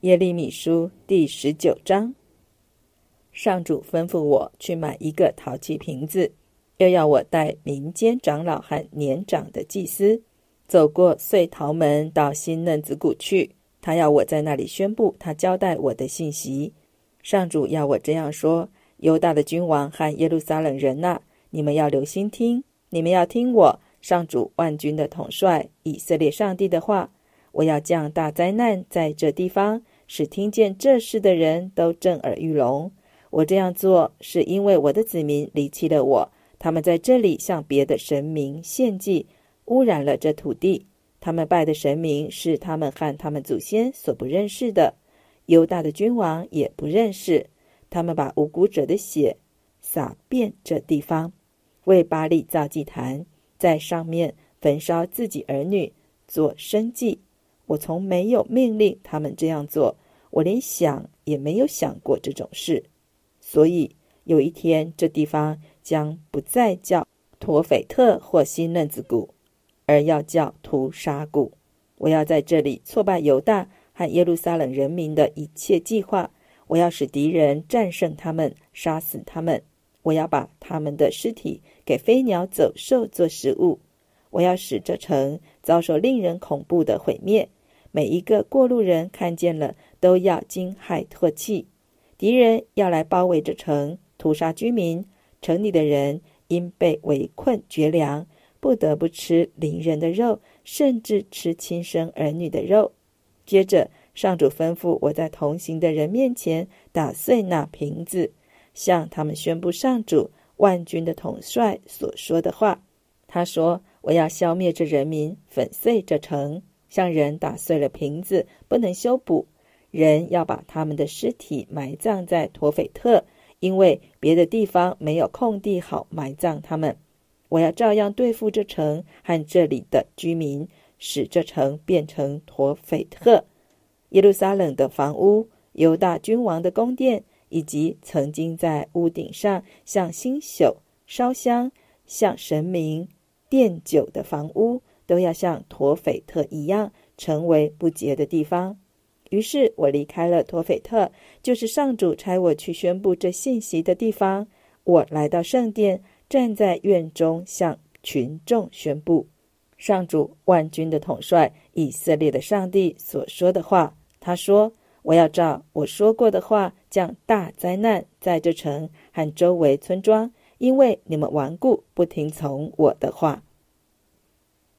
耶利米书第19章。上主吩咐我去买一个陶器瓶子，又要我带民间长老和年长的祭司，走过隧陶门到新嫩子谷去。他要我在那里宣布他交代我的信息。上主要我这样说：犹大的君王和耶路撒冷人哪，你们要留心听，你们要听我上主万军的统帅以色列上帝的话。我要降大灾难在这地方，使听见这事的人都震耳欲聋。我这样做是因为我的子民离弃了我，他们在这里向别的神明献祭，污染了这土地。他们拜的神明是他们和他们祖先所不认识的，犹大的君王也不认识。他们把无辜者的血洒遍这地方，为巴力造祭坛，在上面焚烧自己儿女，做生祭。我从没有命令他们这样做，我连想也没有想过这种事。所以有一天，这地方将不再叫陀斐特或新嫩子谷，而要叫屠杀谷。我要在这里挫败犹大和耶路撒冷人民的一切计划，我要使敌人战胜他们，杀死他们。我要把他们的尸体给飞鸟走兽做食物。我要使这城遭受令人恐怖的毁灭，每一个过路人看见了都要惊骇唾弃。敌人要来包围这城，屠杀居民。城里的人因被围困绝粮，不得不吃邻人的肉，甚至吃亲生儿女的肉。接着上主吩咐我在同行的人面前打碎那瓶子，向他们宣布上主万军的统帅所说的话。他说：我要消灭这人民，粉碎这城，像人打碎了瓶子，不能修补。人要把他们的尸体埋葬在陀斐特，因为别的地方没有空地好埋葬他们。我要照样对付这城和这里的居民，使这城变成陀斐特。耶路撒冷的房屋、犹大君王的宫殿，以及曾经在屋顶上向星宿烧香、向神明奠酒的房屋，都要像陀斐特一样，成为不洁的地方。于是我离开了陀斐特，就是上主差我去宣布这信息的地方。我来到圣殿，站在院中向群众宣布上主万军的统帅以色列的上帝所说的话。他说：我要照我说过的话，降大灾难在这城和周围村庄，因为你们顽固不听从我的话。